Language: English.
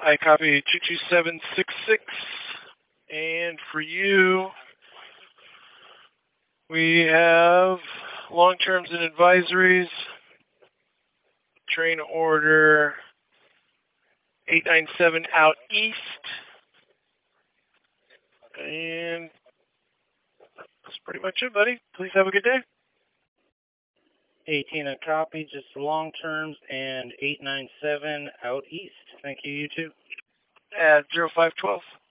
I copy 22766. And for you, we have long terms and advisories, train order 897 out east. And that's pretty much it, buddy. Please have a good day. 18 a copy, just long terms, and 897 out east. Thank you, you too. At 0512.